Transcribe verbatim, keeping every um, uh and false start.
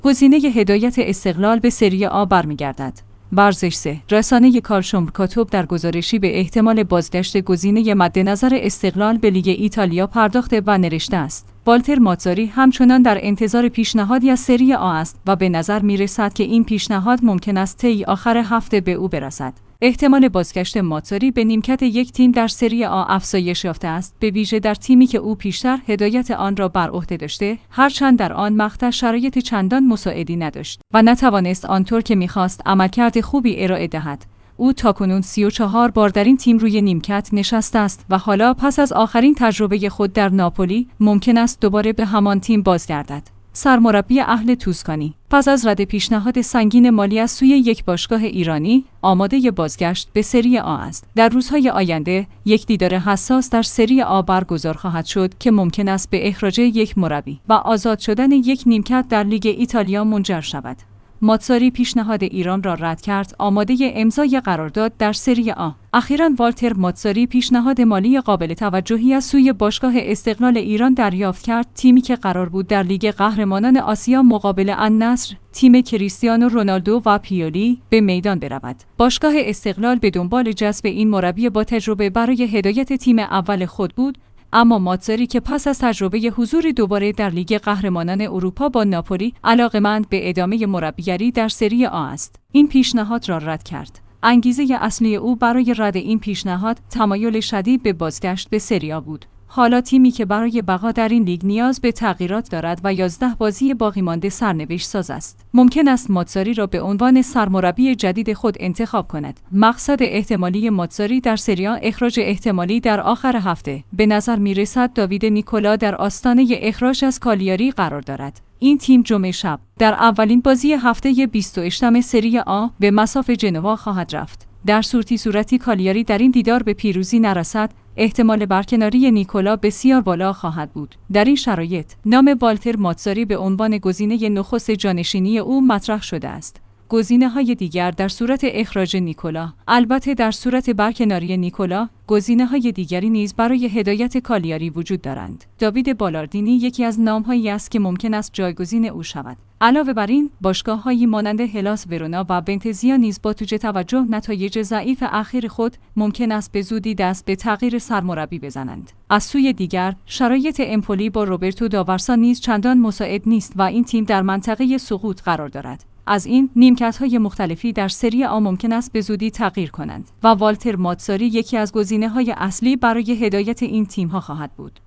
گزینه هدایت استقلال به سری آ برمیگردد. ورزش سه. رسانه کالچومرکاتو در گزارشی به احتمال بازگشت گزینه مد نظر استقلال به لیگ ایتالیا پرداخته و نوشته است: والتر ماتزاری همچنان در انتظار پیشنهادی از سری آ است و به نظر می‌رسد که این پیشنهاد ممکن است طی آخر هفته به او برسد. احتمال بازگشت ماتزاری به نیمکت یک تیم در سری آ افزایش یافته است، به ویژه در تیمی که او پیشتر هدایت آن را بر عهده داشته، هرچند در آن مقطع شرایط چندان مساعدی نداشت و نتوانست آنطور که می‌خواست عملکرد خوبی ارائه دهد. او تاکنون سی و چهار بار در این تیم روی نیمکت نشسته است و حالا پس از آخرین تجربه خود در ناپولی ممکن است دوباره به همان تیم بازگردد. سرمربی اهل توسکانی پس از رد پیشنهاد سنگین مالی از سوی یک باشگاه ایرانی، آماده بازگشت به سری آ است. در روزهای آینده یک دیدار حساس در سری آ برگزار خواهد شد که ممکن است به اخراج یک مربی و آزاد شدن یک نیمکت در لیگ ایتالیا منجر شود. ماتزاری پیشنهاد ایران را رد کرد، آماده امضای قرارداد در سری آ. اخیراً والتر ماتزاری پیشنهاد مالی قابل توجهی از سوی باشگاه استقلال ایران دریافت کرد، تیمی که قرار بود در لیگ قهرمانان آسیا مقابل النصر، تیم کریستیانو رونالدو و پیولی، به میدان برود. باشگاه استقلال به دنبال جذب این مربی با تجربه برای هدایت تیم اول خود بود، اما ماتزاری که پس از تجربه حضور دوباره در لیگ قهرمانان اروپا با ناپولی علاقه‌مند به ادامه مربیگری در سری آ است، این پیشنهاد را رد کرد. انگیزه اصلی او برای رد این پیشنهاد تمایل شدید به بازگشت به سری آ بود. حالا تیمی که برای بقا در این لیگ نیاز به تغییرات دارد و یازده بازی باقی مانده سرنوشت ساز است. ممکن است ماتزاری را به عنوان سرمربی جدید خود انتخاب کند. مقصد احتمالی ماتزاری در سری آ اخراج احتمالی در آخر هفته. به نظر می‌رسد داوید نیکولا در آستانه اخراج از کالیاری قرار دارد. این تیم جمعه شب در اولین بازی هفته بیست و هشتم سری آ به مصاف جنوا خواهد رفت. در صورتی صورتی کالیاری در این دیدار به پیروزی نرسد، احتمال برکناری نیکولا بسیار بالا خواهد بود. در این شرایط، نام والتر ماتزاری به عنوان گزینه نخست جانشینی او مطرح شده است. گزینه‌های دیگر در صورت اخراج نیکولا، البته در صورت برکناری نیکولا، گزینه‌های دیگری نیز برای هدایت کالیاری وجود دارند. داوید بالاردینی یکی از نام‌هایی است که ممکن است جایگزین او شود. علاوه بر این، باشگاه‌هایی مانند هلاس ورونا و بنتزیا نیز با توجه توجه نتایج ضعیف اخیر خود ممکن است به زودی دست به تغییر سرمربی بزنند. از سوی دیگر، شرایط امپولی با روبرتو داورسا نیز چندان مساعد نیست و این تیم در منطقه سقوط قرار دارد. از این نیمکت‌های مختلفی در سری آ ممکن است به زودی تغییر کنند و والتر ماتزاری یکی از گزینه‌های اصلی برای هدایت این تیم‌ها خواهد بود.